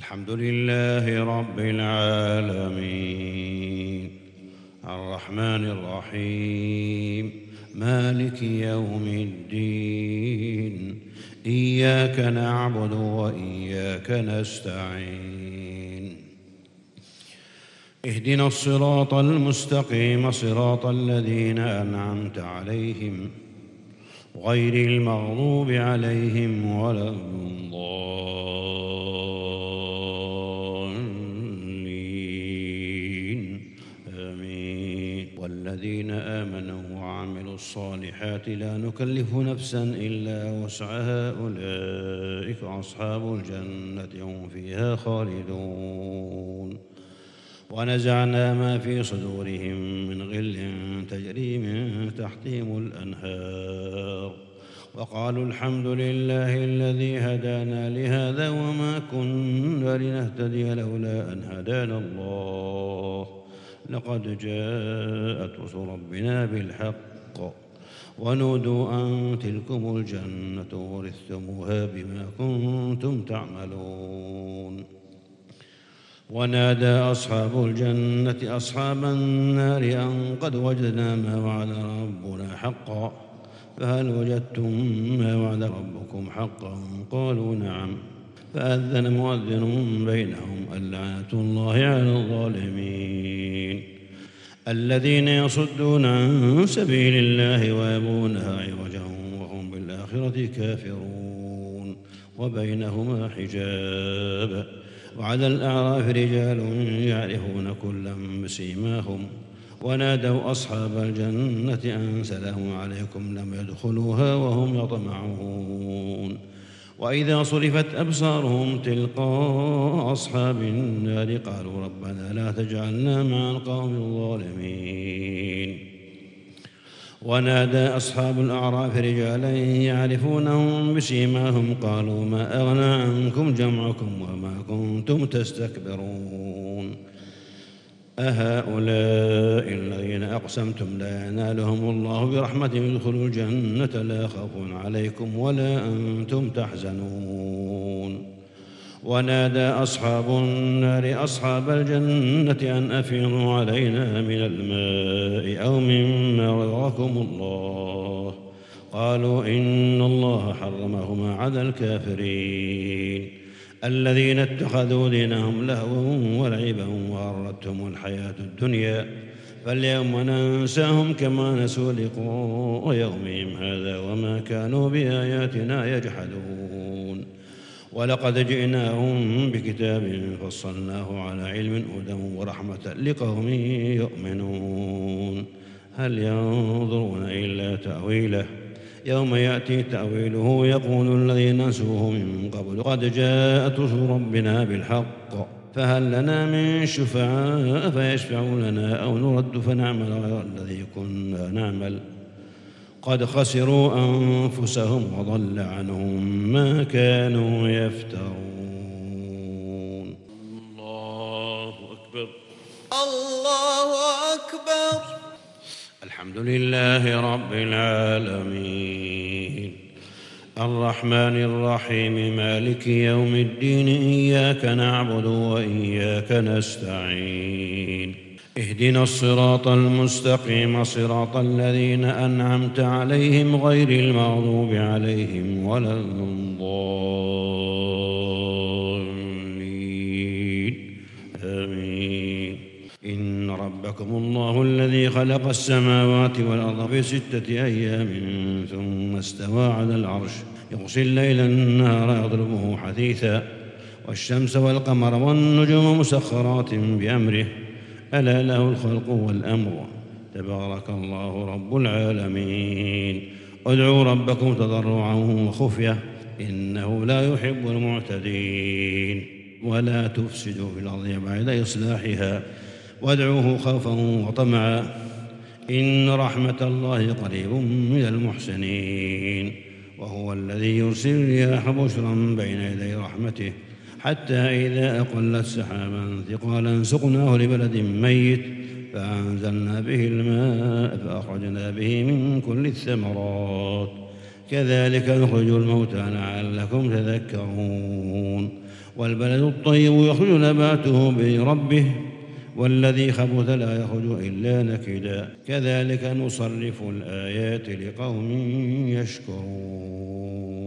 الحمد لله رب العالمين الرحمن الرحيم مالك يوم الدين إياك نعبد وإياك نستعين اهدنا الصراط المستقيم صراط الذين أنعمت عليهم غير المغضوب عليهم ولا الضالين آمين. والذين آمنوا وعملوا الصالحات لا نكلف نفسا إلا وسعها أولئك أصحاب الجنة هم فيها خالدون. ونزعنا ما في صدورهم من غل تجري من تحتهم الأنهار وقالوا الحمد لله الذي هدانا لهذا وما كنا لنهتدي لولا أن هدانا الله لقد جاءت رسل ربنا بالحق ونودوا أن تلكم الجنة ورثتموها بما كنتم تعملون. ونادى أصحاب الجنة أصحاب النار أن قد وجدنا ما وعد ربنا حقا فهل وجدتم ما وعد ربكم حقا قالوا نعم فأذن مؤذن بينهم اللعنة الله على الظالمين الذين يصدون عن سبيل الله ويبغونها عوجا وهم بالآخرة كافرون وبينهما حجاب. وعلى الأعراف رجال يعرفون كلا بسيماهم ونادوا أصحاب الجنة أن سلام عليكم لم يدخلوها وهم يطمعون. وإذا صرفت أبصارهم تلقاء أصحاب النار قالوا ربنا لا تجعلنا مع القوم الظالمين. ونادى أصحاب الأعراف رجالا يعرفونهم بسيماهم قالوا ما أغنى عنكم جمعكم وما كنتم تستكبرون أهؤلاء الذين أقسمتم لا ينالهم الله برحمة يدخلوا الجنة لا خوف عليكم ولا أنتم تحزنون. ونادى أصحاب النار أصحاب الجنة أن أفيضوا علينا من الماء أو مما رزقكم الله قالوا إن الله حرمهما على الكافرين الذين اتخذوا دينهم لهوا ولعبا وغرتهم الحياة الدنيا فاليوم ننساهم كما نسوا لقاء يومهم هذا وما كانوا بآياتنا يجحدون. ولقد جئناهم بكتاب فصلناه على علم هدى ورحمة لقوم يؤمنون هل ينظرون إلا تأويله يوم يأتي تأويله يقول الذين نسوه من قبل قد جاءت رسل ربنا بالحق فهل لنا من شفعاء فيشفعوا لنا أو نرد فنعمل غير الذي كنا نعمل قد خسروا أنفسهم وضل عنهم ما كانوا يفترون. الله أكبر الله أكبر. الحمد لله رب العالمين الرحمن الرحيم مالك يوم الدين إياك نعبد وإياك نستعين اهدنا الصراط المستقيم صراط الذين أنعمت عليهم غير المغضوب عليهم ولا الضالين آمين. إن ربكم الله الذي خلق السماوات والأرض في 6 أيام ثم استوى على العرش يغشي الليل النهار يطلبه حثيثا والشمس والقمر والنجوم مسخرات بأمره ألا له الخلق والأمر تبارك الله رب العالمين. ادعوا ربكم تضرعا وخفية إنه لا يحب المعتدين ولا تفسدوا في الأرض بعد إصلاحها وادعوه خوفا وطمعا إن رحمة الله قريب من المحسنين. وهو الذي يرسل الرياح بشرا بين يدي رحمته حتى إذا أقلت سحابا ثقالا سقناه لبلد ميت فأنزلنا به الماء فأخرجنا به من كل الثمرات كذلك نخرج الموتى لعلكم تذكرون. والبلد الطيب يخرج نباته بإذن ربه والذي خبث لا يخرج إلا نكدا كذلك نصرف الآيات لقوم يشكرون.